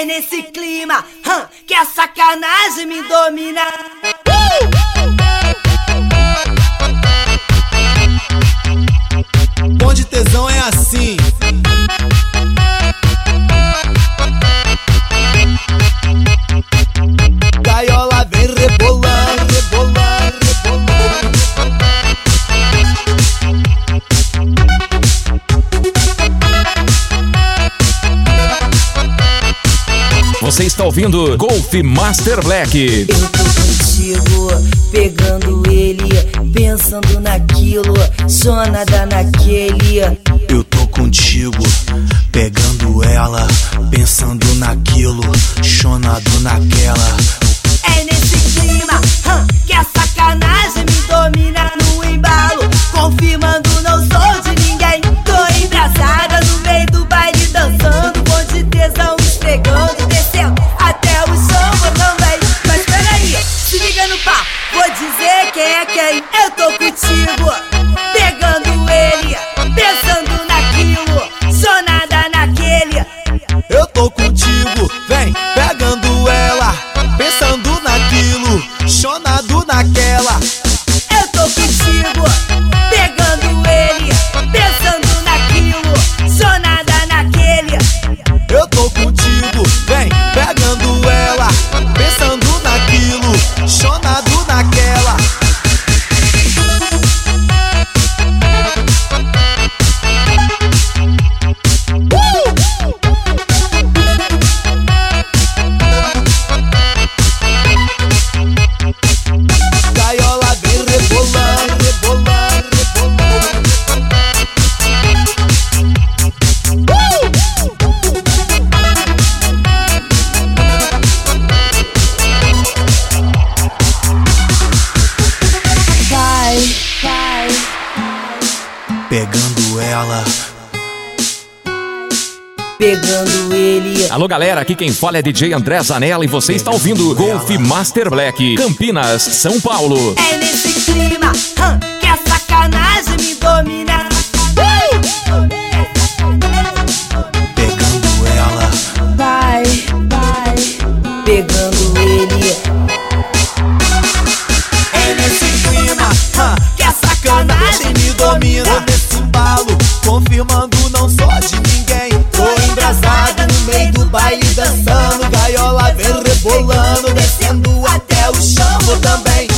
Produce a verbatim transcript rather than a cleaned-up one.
É nesse clima hum, que a sacanagem me domina. Bonde tesão é assim. Gaiola vem rebolando, rebolando, rebolando. Você está ouvindo Golf Master Black. Eu tô contigo, pegando ele, pensando naquilo, sonada naquele. Eu tô contigo, pegando ela, pensando naquilo, chonado naquela. É nesse clima hum, que a sacanagem me domina no embalo, confirmando não sou de ninguém. Tô embrasada no meio do baile dançando, bonde de tesão esfregando, descendo até o chão também. Mas peraí, se liga no papo, vou dizer quem é quem. Eu tô contigo, pegando ele, pensando naquilo, sonada naquele. Eu tô contigo, vem pegando ela, pensando naquilo, chonado naquela. Eu tô contigo, pegando ele, pensando naquilo, sonada naquele. Eu tô contigo, vem pegando ela, pensando naquilo, chonado naquela. Gaiola vem rebolando, rebolando, rebolando. Vai, vai, Pegando ela, pegando ele. Alô galera, aqui quem fala é D J André Zanella e você está ouvindo Golf Master Black, Campinas, São Paulo. É nesse clima hum, que a sacanagem me domina. pegando ela, Vai, vai, pegando ele. é nesse clima hum, que a sacanagem me domina. Tô nesse embalo, confirmando não sou de ninguém. Tô embrasada no meio do baile dançando, gaiola vem rebolando, descendo até o chão também.